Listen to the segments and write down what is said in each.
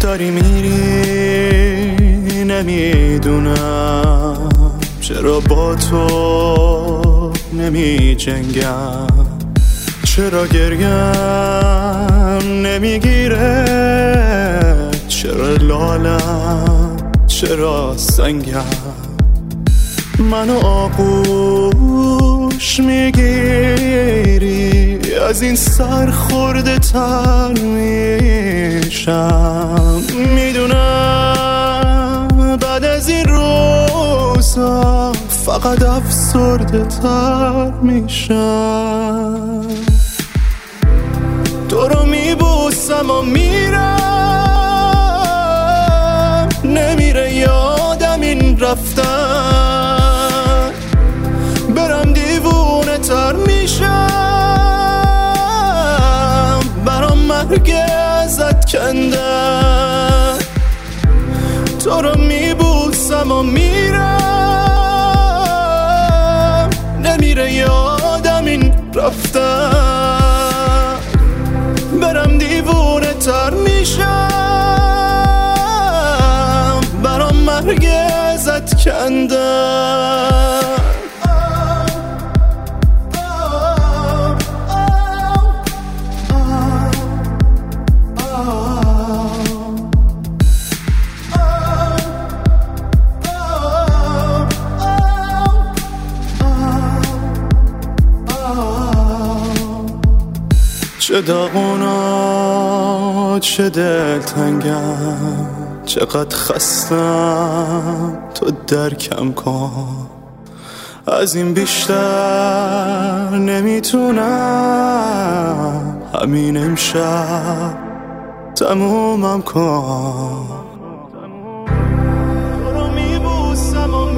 داری میری نمیدونم چرا با تو نمی جنگم، چرا گریم نمیگیره، چرا لالم چرا سنگم، منو آغوش میگیری از این سر خورده تر میشم، میدونم بعد از این روزا فقط افسرده تر میشم. تو رو میبوسم و میرم، نمیره یادم این رفتن، برم دیوونه تر میشم، برام مرگ ازت کندن. تو رو میبوسم و میرم، نمیره یادم این رفتن، برم دیوونه تر میشم، برام مرگ ازت کندن. چه داغونا چه دلتنگم، چقدر خستم تو درکم کن، از این بیشتر نمیتونم، همین امشب تمومم کن. تو رو میبوسم و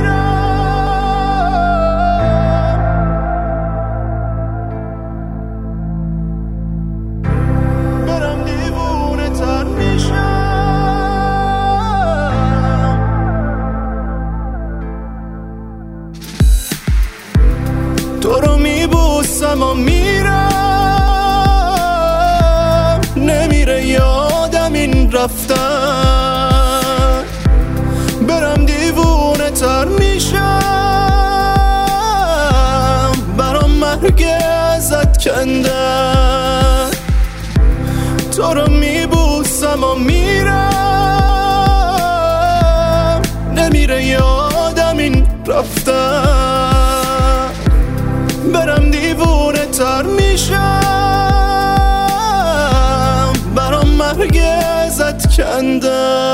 میرم، نمیره یادم این رفتن، برم دیوونه تر میشم، برام مرگ ازت کندن. تو رو میبوسم و میرم، نمیره یادم این رفتن، برم دیوونه تر میشم، برام مرگ ازت کندن.